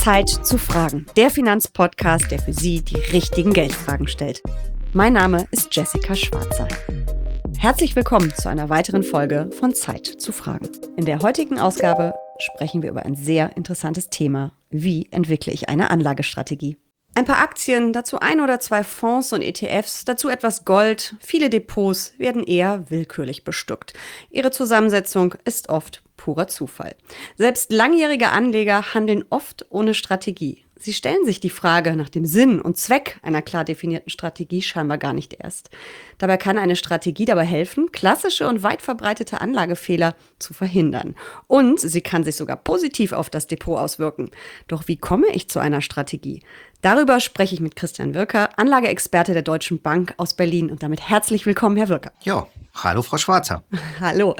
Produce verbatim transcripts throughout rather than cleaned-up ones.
Zeit zu fragen. Der Finanzpodcast, der für Sie die richtigen Geldfragen stellt. Mein Name ist Jessica Schwarzer. Herzlich willkommen zu einer weiteren Folge von Zeit zu fragen. In der heutigen Ausgabe sprechen wir über ein sehr interessantes Thema. Wie entwickle ich eine Anlagestrategie? Ein paar Aktien, dazu ein oder zwei Fonds und E T Fs, dazu etwas Gold. Viele Depots werden eher willkürlich bestückt. Ihre Zusammensetzung ist oft purer Zufall. Selbst langjährige Anleger handeln oft ohne Strategie. Sie stellen sich die Frage nach dem Sinn und Zweck einer klar definierten Strategie scheinbar gar nicht erst. Dabei kann eine Strategie dabei helfen, klassische und weit verbreitete Anlagefehler zu verhindern. Und sie kann sich sogar positiv auf das Depot auswirken. Doch wie komme ich zu einer Strategie? Darüber spreche ich mit Christian Wirker, Anlageexperte der Deutschen Bank aus Berlin. Und damit herzlich willkommen, Herr Wirker. Ja, hallo Frau Schwarzer. Hallo.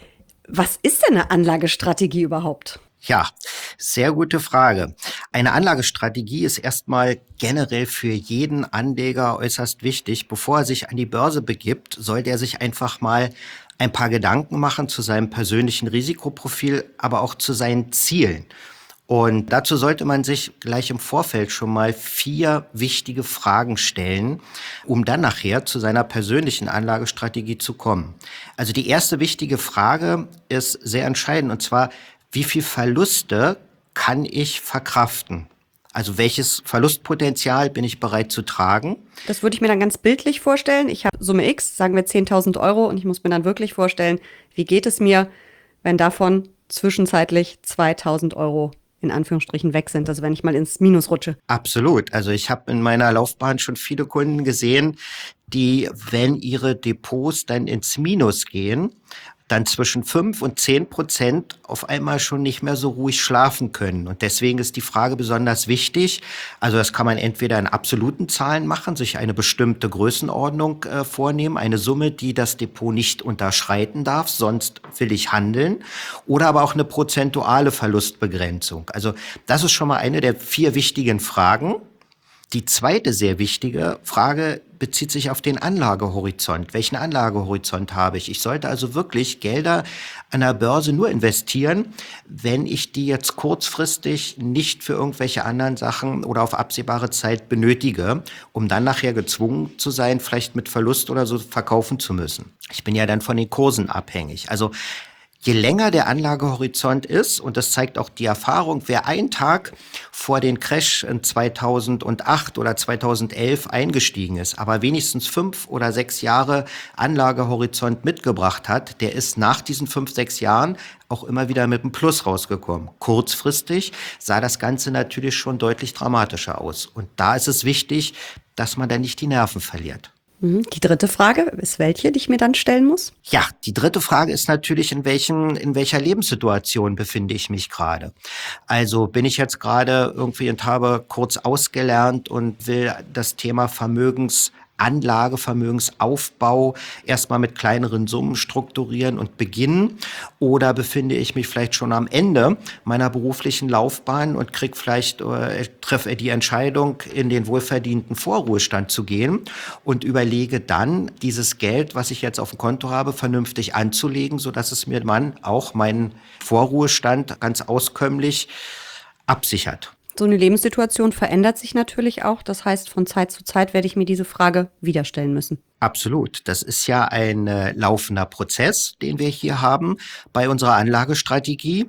Was ist denn eine Anlagestrategie überhaupt? Ja, sehr gute Frage. Eine Anlagestrategie ist erstmal generell für jeden Anleger äußerst wichtig. Bevor er sich an die Börse begibt, sollte er sich einfach mal ein paar Gedanken machen zu seinem persönlichen Risikoprofil, aber auch zu seinen Zielen. Und dazu sollte man sich gleich im Vorfeld schon mal vier wichtige Fragen stellen, um dann nachher zu seiner persönlichen Anlagestrategie zu kommen. Also die erste wichtige Frage ist sehr entscheidend, und zwar: Wie viel Verluste kann ich verkraften? Also welches Verlustpotenzial bin ich bereit zu tragen? Das würde ich mir dann ganz bildlich vorstellen. Ich habe Summe X, sagen wir zehntausend Euro, und ich muss mir dann wirklich vorstellen, wie geht es mir, wenn davon zwischenzeitlich zweitausend Euro in Anführungsstrichen weg sind, also wenn ich mal ins Minus rutsche. Absolut. Also ich habe in meiner Laufbahn schon viele Kunden gesehen, die, wenn ihre Depots dann ins Minus gehen, dann zwischen fünf und zehn Prozent auf einmal schon nicht mehr so ruhig schlafen können. Und deswegen ist die Frage besonders wichtig. Also das kann man entweder in absoluten Zahlen machen, sich eine bestimmte Größenordnung äh, vornehmen, eine Summe, die das Depot nicht unterschreiten darf, sonst will ich handeln, oder aber auch eine prozentuale Verlustbegrenzung. Also das ist schon mal eine der vier wichtigen Fragen. Die zweite sehr wichtige Frage bezieht sich auf den Anlagehorizont. Welchen Anlagehorizont habe ich? Ich sollte also wirklich Gelder an der Börse nur investieren, wenn ich die jetzt kurzfristig nicht für irgendwelche anderen Sachen oder auf absehbare Zeit benötige, um dann nachher gezwungen zu sein, vielleicht mit Verlust oder so verkaufen zu müssen. Ich bin ja dann von den Kursen abhängig. Also je länger der Anlagehorizont ist, und das zeigt auch die Erfahrung, wer einen Tag vor den Crash in zweitausendacht oder zweitausendelf eingestiegen ist, aber wenigstens fünf oder sechs Jahre Anlagehorizont mitgebracht hat, der ist nach diesen fünf, sechs Jahren auch immer wieder mit einem Plus rausgekommen. Kurzfristig sah das Ganze natürlich schon deutlich dramatischer aus. Und da ist es wichtig, dass man dann nicht die Nerven verliert. Die dritte Frage ist welche, die ich mir dann stellen muss? Ja, die dritte Frage ist natürlich, in welchen, in welcher Lebenssituation befinde ich mich gerade? Also bin ich jetzt gerade irgendwie und habe kurz ausgelernt und will das Thema Vermögensanlage, Vermögensaufbau erstmal mit kleineren Summen strukturieren und beginnen? Oder befinde ich mich vielleicht schon am Ende meiner beruflichen Laufbahn und krieg vielleicht, äh, treffe die Entscheidung, in den wohlverdienten Vorruhestand zu gehen und überlege dann, dieses Geld, was ich jetzt auf dem Konto habe, vernünftig anzulegen, sodass es mir dann auch meinen Vorruhestand ganz auskömmlich absichert. So eine Lebenssituation verändert sich natürlich auch. Das heißt, von Zeit zu Zeit werde ich mir diese Frage wieder stellen müssen. Absolut. Das ist ja ein äh, laufender Prozess, den wir hier haben bei unserer Anlagestrategie.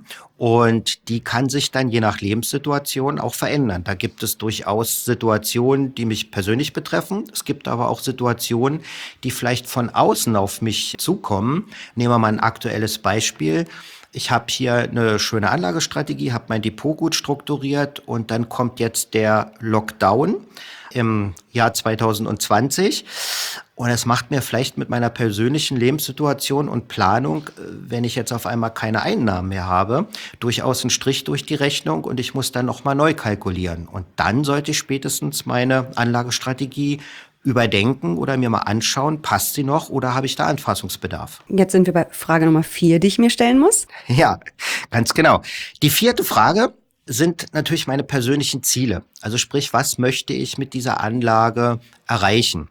Und die kann sich dann je nach Lebenssituation auch verändern. Da gibt es durchaus Situationen, die mich persönlich betreffen. Es gibt aber auch Situationen, die vielleicht von außen auf mich zukommen. Nehmen wir mal ein aktuelles Beispiel. Ich habe hier eine schöne Anlagestrategie, habe mein Depot gut strukturiert, und dann kommt jetzt der Lockdown im Jahr zweitausendzwanzig. Und es macht mir vielleicht mit meiner persönlichen Lebenssituation und Planung, wenn ich jetzt auf einmal keine Einnahmen mehr habe, durchaus einen Strich durch die Rechnung, und ich muss dann nochmal neu kalkulieren. Und dann sollte ich spätestens meine Anlagestrategie überdenken oder mir mal anschauen, passt sie noch oder habe ich da Anpassungsbedarf? Jetzt sind wir bei Frage Nummer vier, die ich mir stellen muss. Ja, ganz genau. Die vierte Frage sind natürlich meine persönlichen Ziele. Also sprich, was möchte ich mit dieser Anlage erreichen?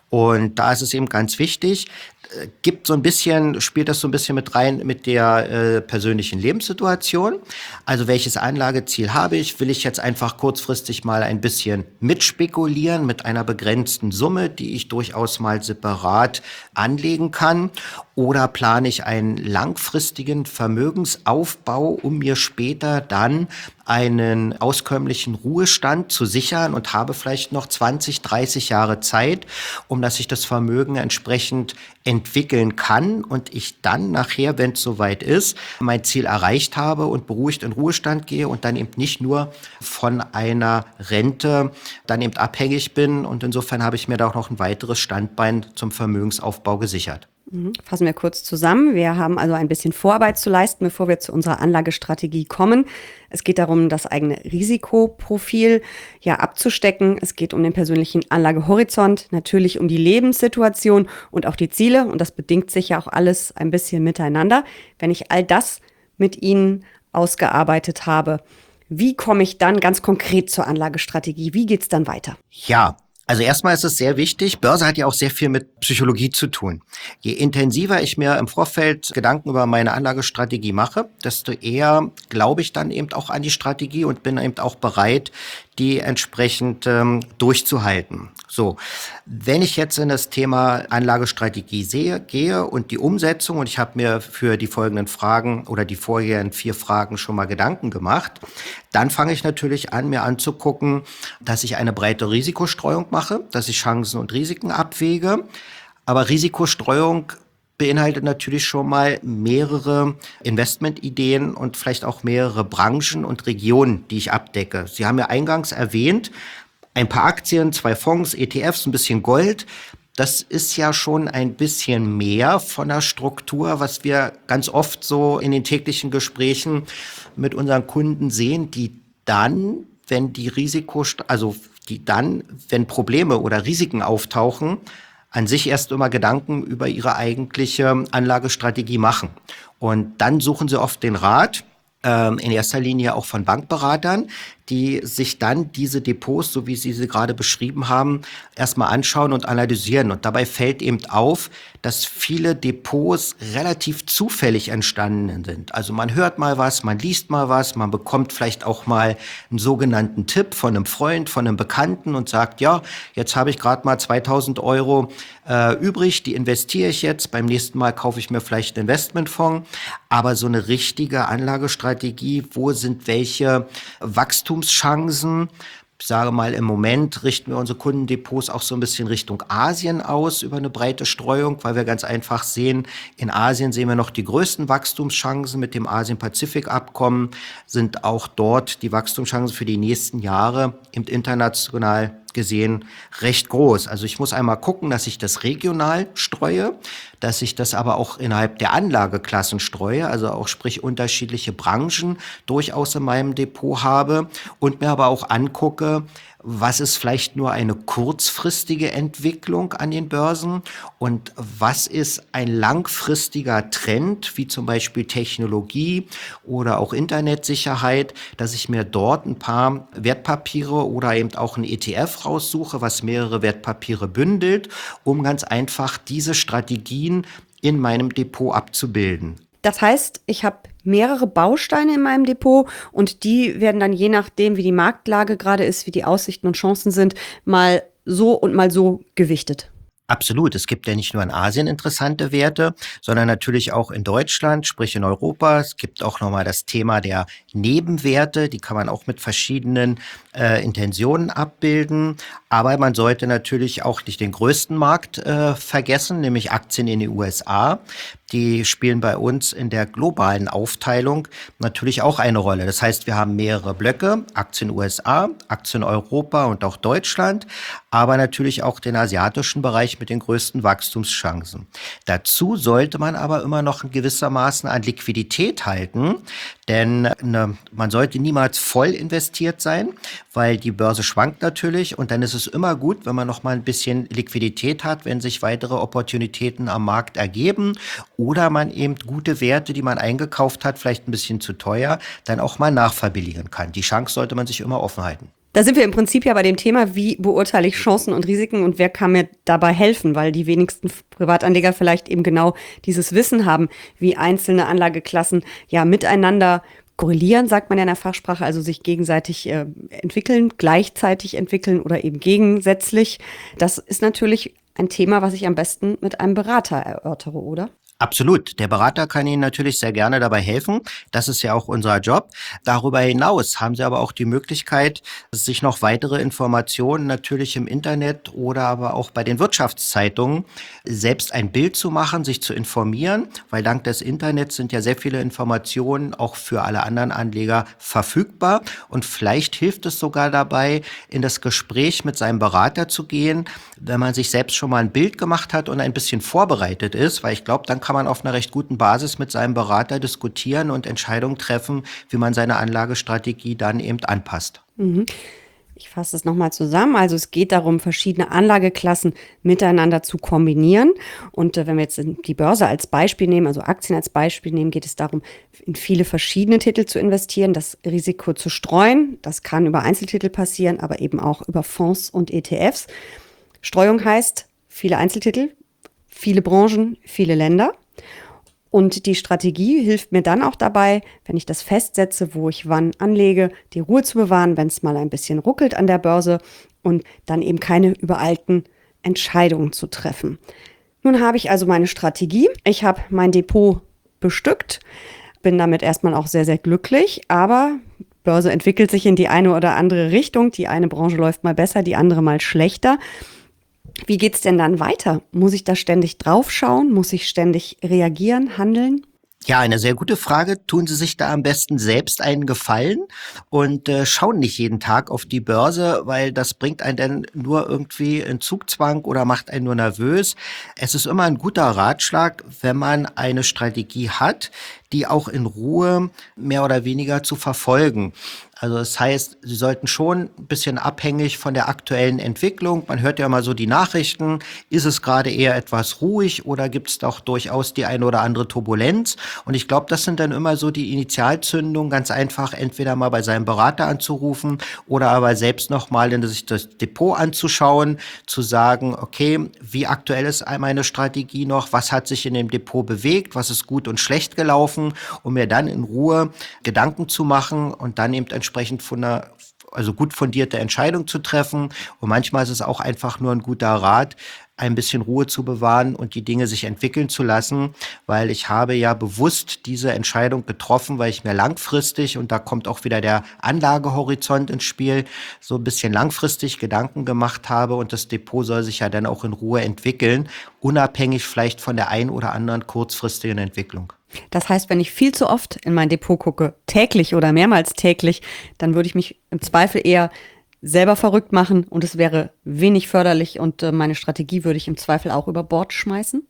Und da ist es eben ganz wichtig, gibt so ein bisschen, spielt das so ein bisschen mit rein mit der äh, persönlichen Lebenssituation. Also welches Anlageziel habe ich? Will ich jetzt einfach kurzfristig mal ein bisschen mitspekulieren mit einer begrenzten Summe, die ich durchaus mal separat anlegen kann? Oder plane ich einen langfristigen Vermögensaufbau, um mir später dann einen auskömmlichen Ruhestand zu sichern und habe vielleicht noch zwanzig, dreißig Jahre Zeit, um dass ich das Vermögen entsprechend entwickeln kann und ich dann nachher, wenn es soweit ist, mein Ziel erreicht habe und beruhigt in Ruhestand gehe und dann eben nicht nur von einer Rente dann eben abhängig bin. Und insofern habe ich mir da auch noch ein weiteres Standbein zum Vermögensaufbau gesichert. Fassen wir kurz zusammen. Wir haben also ein bisschen Vorarbeit zu leisten, bevor wir zu unserer Anlagestrategie kommen. Es geht darum, das eigene Risikoprofil ja abzustecken. Es geht um den persönlichen Anlagehorizont, natürlich um die Lebenssituation und auch die Ziele. Und das bedingt sich ja auch alles ein bisschen miteinander. Wenn ich all das mit Ihnen ausgearbeitet habe, wie komme ich dann ganz konkret zur Anlagestrategie? Wie geht's dann weiter? Ja. Also erstmal ist es sehr wichtig, Börse hat ja auch sehr viel mit Psychologie zu tun. Je intensiver ich mir im Vorfeld Gedanken über meine Anlagestrategie mache, desto eher glaube ich dann eben auch an die Strategie und bin eben auch bereit, die entsprechend ähm, durchzuhalten. So, wenn ich jetzt in das Thema Anlagestrategie sehe, gehe und die Umsetzung, und ich habe mir für die folgenden Fragen oder die vorherigen vier Fragen schon mal Gedanken gemacht, dann fange ich natürlich an, mir anzugucken, dass ich eine breite Risikostreuung mache, dass ich Chancen und Risiken abwäge. Aber Risikostreuung beinhaltet natürlich schon mal mehrere Investmentideen und vielleicht auch mehrere Branchen und Regionen, die ich abdecke. Sie haben ja eingangs erwähnt, ein paar Aktien, zwei Fonds, E T Fs, ein bisschen Gold. Das ist ja schon ein bisschen mehr von der Struktur, was wir ganz oft so in den täglichen Gesprächen mit unseren Kunden sehen, die dann, wenn die Risiko, also die dann, wenn Probleme oder Risiken auftauchen, an sich erst immer Gedanken über ihre eigentliche Anlagestrategie machen. Und dann suchen sie oft den Rat, ähm, in erster Linie auch von Bankberatern, die sich dann diese Depots, so wie Sie sie gerade beschrieben haben, erstmal anschauen und analysieren. Und dabei fällt eben auf, dass viele Depots relativ zufällig entstanden sind. Also man hört mal was, man liest mal was, man bekommt vielleicht auch mal einen sogenannten Tipp von einem Freund, von einem Bekannten und sagt, ja, jetzt habe ich gerade mal zweitausend Euro äh, übrig, die investiere ich jetzt, beim nächsten Mal kaufe ich mir vielleicht einen Investmentfonds. Aber so eine richtige Anlagestrategie, wo sind welche Wachstumschancen? Ich sage mal, im Moment richten wir unsere Kundendepots auch so ein bisschen Richtung Asien aus über eine breite Streuung, weil wir ganz einfach sehen, in Asien sehen wir noch die größten Wachstumschancen. Mit dem Asien-Pazifik-Abkommen sind auch dort die Wachstumschancen für die nächsten Jahre im international gesehen recht groß. Also ich muss einmal gucken, dass ich das regional streue, dass ich das aber auch innerhalb der Anlageklassen streue, also auch sprich unterschiedliche Branchen durchaus in meinem Depot habe und mir aber auch angucke, was ist vielleicht nur eine kurzfristige Entwicklung an den Börsen und was ist ein langfristiger Trend, wie zum Beispiel Technologie oder auch Internetsicherheit, dass ich mir dort ein paar Wertpapiere oder eben auch ein E T F raussuche, was mehrere Wertpapiere bündelt, um ganz einfach diese Strategien in meinem Depot abzubilden. Das heißt, ich habe mehrere Bausteine in meinem Depot und die werden dann je nachdem, wie die Marktlage gerade ist, wie die Aussichten und Chancen sind, mal so und mal so gewichtet. Absolut. Es gibt ja nicht nur in Asien interessante Werte, sondern natürlich auch in Deutschland, sprich in Europa. Es gibt auch nochmal das Thema der Nebenwerte. Die kann man auch mit verschiedenen äh, Intentionen abbilden. Aber man sollte natürlich auch nicht den größten Markt äh, vergessen, nämlich Aktien in den U S A. Die spielen bei uns in der globalen Aufteilung natürlich auch eine Rolle. Das heißt, wir haben mehrere Blöcke, Aktien U S A, Aktien Europa und auch Deutschland, aber natürlich auch den asiatischen Bereich mit den größten Wachstumschancen. Dazu sollte man aber immer noch in gewissermaßen an Liquidität halten, denn ne, man sollte niemals voll investiert sein, weil die Börse schwankt natürlich und dann ist es immer gut, wenn man noch mal ein bisschen Liquidität hat, wenn sich weitere Opportunitäten am Markt ergeben oder man eben gute Werte, die man eingekauft hat, vielleicht ein bisschen zu teuer, dann auch mal nachverbilligen kann. Die Chance sollte man sich immer offen halten. Da sind wir im Prinzip ja bei dem Thema, wie beurteile ich Chancen und Risiken und wer kann mir dabei helfen, weil die wenigsten Privatanleger vielleicht eben genau dieses Wissen haben, wie einzelne Anlageklassen ja miteinander korrelieren, sagt man ja in der Fachsprache, also sich gegenseitig äh, entwickeln, gleichzeitig entwickeln oder eben gegensätzlich. Das ist natürlich ein Thema, was ich am besten mit einem Berater erörtere, oder? Absolut. Der Berater kann Ihnen natürlich sehr gerne dabei helfen. Das ist ja auch unser Job. Darüber hinaus haben Sie aber auch die Möglichkeit, sich noch weitere Informationen natürlich im Internet oder aber auch bei den Wirtschaftszeitungen selbst ein Bild zu machen, sich zu informieren, weil dank des Internets sind ja sehr viele Informationen auch für alle anderen Anleger verfügbar. Und vielleicht hilft es sogar dabei, in das Gespräch mit seinem Berater zu gehen, wenn man sich selbst schon mal ein Bild gemacht hat und ein bisschen vorbereitet ist, weil ich glaube, dann kann man auf einer recht guten Basis mit seinem Berater diskutieren und Entscheidungen treffen, wie man seine Anlagestrategie dann eben anpasst. Mhm. Ich fasse es nochmal zusammen. Also es geht darum, verschiedene Anlageklassen miteinander zu kombinieren. Und äh, wenn wir jetzt die Börse als Beispiel nehmen, also Aktien als Beispiel nehmen, geht es darum, in viele verschiedene Titel zu investieren, das Risiko zu streuen. Das kann über Einzeltitel passieren, aber eben auch über Fonds und E T Fs. Streuung heißt viele Einzeltitel, viele Branchen, viele Länder. Und die Strategie hilft mir dann auch dabei, wenn ich das festsetze, wo ich wann anlege, die Ruhe zu bewahren, wenn es mal ein bisschen ruckelt an der Börse und dann eben keine übereilten Entscheidungen zu treffen. Nun habe ich also meine Strategie. Ich habe mein Depot bestückt, bin damit erstmal auch sehr, sehr glücklich, aber Börse entwickelt sich in die eine oder andere Richtung. Die eine Branche läuft mal besser, die andere mal schlechter. Wie geht's denn dann weiter? Muss ich da ständig draufschauen? Muss ich ständig reagieren, handeln? Ja, eine sehr gute Frage. Tun Sie sich da am besten selbst einen Gefallen und äh, schauen nicht jeden Tag auf die Börse, weil das bringt einen dann nur irgendwie in Zugzwang oder macht einen nur nervös. Es ist immer ein guter Ratschlag, wenn man eine Strategie hat, die auch in Ruhe mehr oder weniger zu verfolgen. Also das heißt, Sie sollten schon ein bisschen abhängig von der aktuellen Entwicklung. Man hört ja mal so die Nachrichten. Ist es gerade eher etwas ruhig oder gibt es doch durchaus die eine oder andere Turbulenz? Und ich glaube, das sind dann immer so die Initialzündungen, ganz einfach entweder mal bei seinem Berater anzurufen oder aber selbst nochmal in sich das Depot anzuschauen, zu sagen, okay, wie aktuell ist meine Strategie noch? Was hat sich in dem Depot bewegt? Was ist gut und schlecht gelaufen? Um mir dann in Ruhe Gedanken zu machen und dann eben entsprechend von einer also gut fundierte Entscheidung zu treffen. Und manchmal ist es auch einfach nur ein guter Rat, ein bisschen Ruhe zu bewahren und die Dinge sich entwickeln zu lassen, weil ich habe ja bewusst diese Entscheidung getroffen, weil ich mir langfristig, und da kommt auch wieder der Anlagehorizont ins Spiel, so ein bisschen langfristig Gedanken gemacht habe und das Depot soll sich ja dann auch in Ruhe entwickeln, unabhängig vielleicht von der ein oder anderen kurzfristigen Entwicklung. Das heißt, wenn ich viel zu oft in mein Depot gucke, täglich oder mehrmals täglich, dann würde ich mich im Zweifel eher selber verrückt machen und es wäre wenig förderlich und äh, meine Strategie würde ich im Zweifel auch über Bord schmeißen?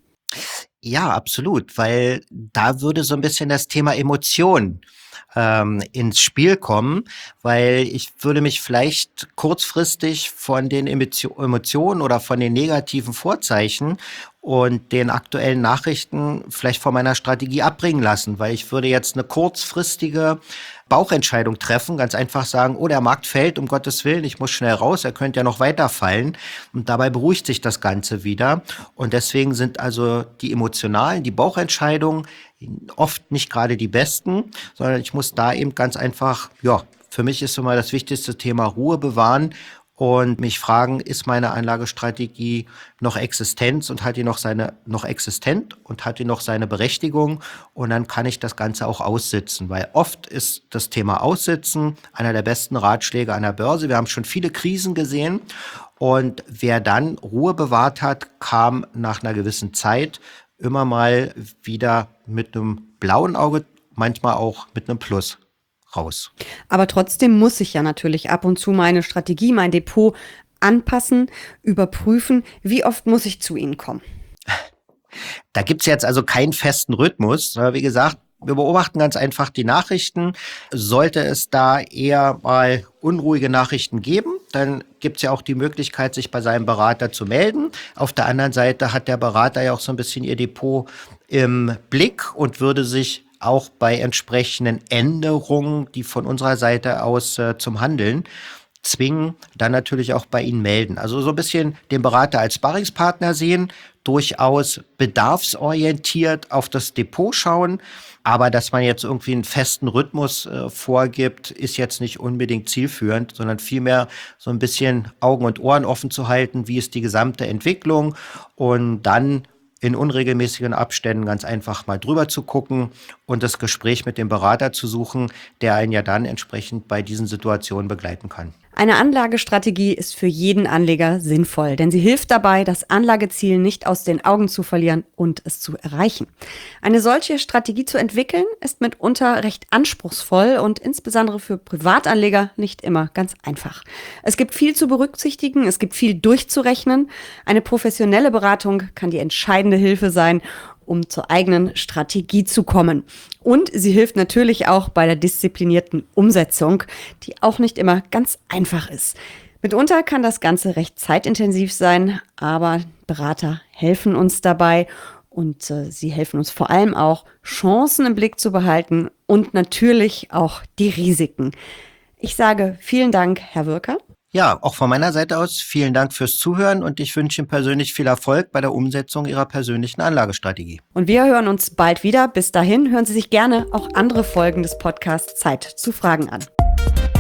Ja, absolut, weil da würde so ein bisschen das Thema Emotion ähm, ins Spiel kommen, weil ich würde mich vielleicht kurzfristig von den Emotio- Emotionen oder von den negativen Vorzeichen und den aktuellen Nachrichten vielleicht von meiner Strategie abbringen lassen, weil ich würde jetzt eine kurzfristige Bauchentscheidung treffen, ganz einfach sagen, oh, der Markt fällt, um Gottes Willen, ich muss schnell raus, er könnte ja noch weiter fallen. Und dabei beruhigt sich das Ganze wieder. Und deswegen sind also die emotionalen, die Bauchentscheidungen oft nicht gerade die besten, sondern ich muss da eben ganz einfach, ja, für mich ist immer das wichtigste Thema Ruhe bewahren und mich fragen, ist meine Anlagestrategie noch existent und hat die noch seine noch existent und hat die noch seine Berechtigung, und dann kann ich das Ganze auch aussitzen, weil oft ist das Thema Aussitzen einer der besten Ratschläge an der Börse. Wir haben schon viele Krisen gesehen und wer dann Ruhe bewahrt hat, kam nach einer gewissen Zeit immer mal wieder mit einem blauen Auge, manchmal auch mit einem Plus raus. Aber trotzdem muss ich ja natürlich ab und zu meine Strategie, mein Depot anpassen, überprüfen. Wie oft muss ich zu Ihnen kommen? Da gibt's jetzt also keinen festen Rhythmus. Wie gesagt, wir beobachten ganz einfach die Nachrichten. Sollte es da eher mal unruhige Nachrichten geben, dann gibt's ja auch die Möglichkeit, sich bei seinem Berater zu melden. Auf der anderen Seite hat der Berater ja auch so ein bisschen ihr Depot im Blick und würde sich auch bei entsprechenden Änderungen, die von unserer Seite aus äh, zum Handeln zwingen, dann natürlich auch bei Ihnen melden. Also so ein bisschen den Berater als Sparringspartner sehen, durchaus bedarfsorientiert auf das Depot schauen. Aber dass man jetzt irgendwie einen festen Rhythmus äh, vorgibt, ist jetzt nicht unbedingt zielführend, sondern vielmehr so ein bisschen Augen und Ohren offen zu halten, wie ist die gesamte Entwicklung und dann in unregelmäßigen Abständen ganz einfach mal drüber zu gucken und das Gespräch mit dem Berater zu suchen, der einen ja dann entsprechend bei diesen Situationen begleiten kann. Eine Anlagestrategie ist für jeden Anleger sinnvoll, denn sie hilft dabei, das Anlageziel nicht aus den Augen zu verlieren und es zu erreichen. Eine solche Strategie zu entwickeln, ist mitunter recht anspruchsvoll und insbesondere für Privatanleger nicht immer ganz einfach. Es gibt viel zu berücksichtigen, es gibt viel durchzurechnen. Eine professionelle Beratung kann die entscheidende Hilfe sein, um zur eigenen Strategie zu kommen. Und sie hilft natürlich auch bei der disziplinierten Umsetzung, die auch nicht immer ganz einfach ist. Mitunter kann das Ganze recht zeitintensiv sein, aber Berater helfen uns dabei und äh, sie helfen uns vor allem auch, Chancen im Blick zu behalten und natürlich auch die Risiken. Ich sage vielen Dank, Herr Würker. Ja, auch von meiner Seite aus vielen Dank fürs Zuhören und ich wünsche Ihnen persönlich viel Erfolg bei der Umsetzung Ihrer persönlichen Anlagestrategie. Und wir hören uns bald wieder. Bis dahin hören Sie sich gerne auch andere Folgen des Podcasts Zeit zu Fragen an.